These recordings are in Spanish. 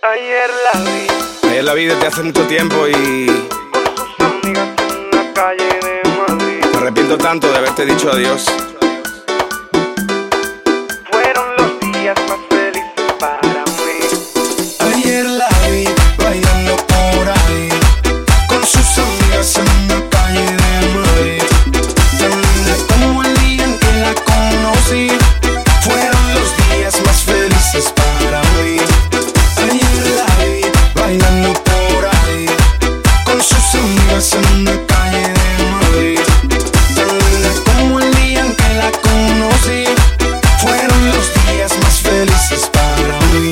Ayer la vi. Ayer la vi desde hace mucho tiempo y Con sus amigas en la calle de Madrid. me arrepiento tanto de haberte dicho adiós. Fueron los días más felices para mí. Ayer la vi bailando por ahí con sus amigas en la calle de Madrid. Tan linda como el día en que la conocí. Fueron los días más felices para mí. Ayer la vi bailando por ahí con sus amigas en la calle de Madrid. Tan linda como el día en que la conocí. Fueron los días más felices para mí.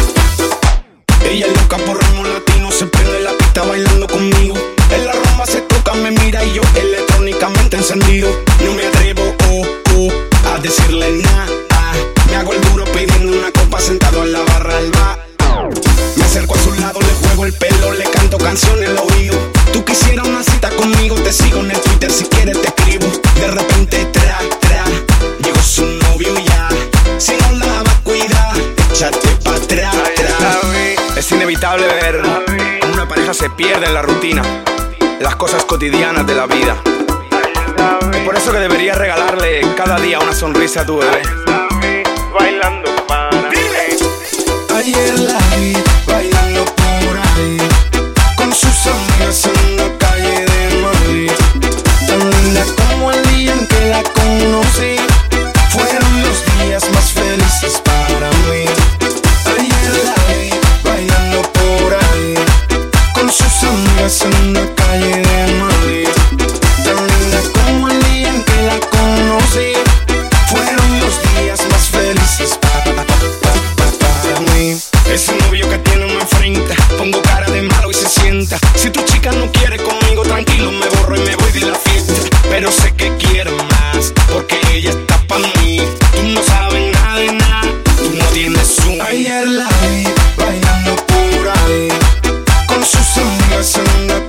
Ella es loca por ritmo latino, se prende la pista bailando conmigo. En la rumba se toca, me mira y yo electrónicamente encendido. No me atrevo, a decirle nada. Me hago el duro pidiendo una copa sentado en la barra del bar. Me acerco a su lado, le juego el pelo, le canto canciones al oído. Tú quisieras una cita conmigo, te sigo en el Twitter, si quieres te escribo. De repente, llegó su novio ya. Si no la va a cuidar, échate pa' atrás. Ayer la vi. Es inevitable ver cómo una pareja se pierde en la rutina, las cosas cotidianas de la vida. Ayer la vi. Por eso que deberías regalarle cada día una sonrisa a tu bebé. Ayer la vi bailando para mí. Ayer la vi bailando por ahí con sus amigas en la calle de Madrid. Tan linda como el día en que la conocí. Fueron los días más felices para mí. Ayer la vi bailando por ahí con sus amigas en la calle de Madrid. Tan linda como el día en que la conocí. Fueron los días más felices para mí. Ese novio que tiene me enfrenta. Pongo cara de malo y se sienta. Si tu chica no quiere conmigo, tranquilo, me borro y me voy de la fiesta. Pero sé que quiero más, porque ella está pa' mí. Tú no sabes nada de nada, tú no tienes un. Ayer la vi bailando por ahí con sus amigas en la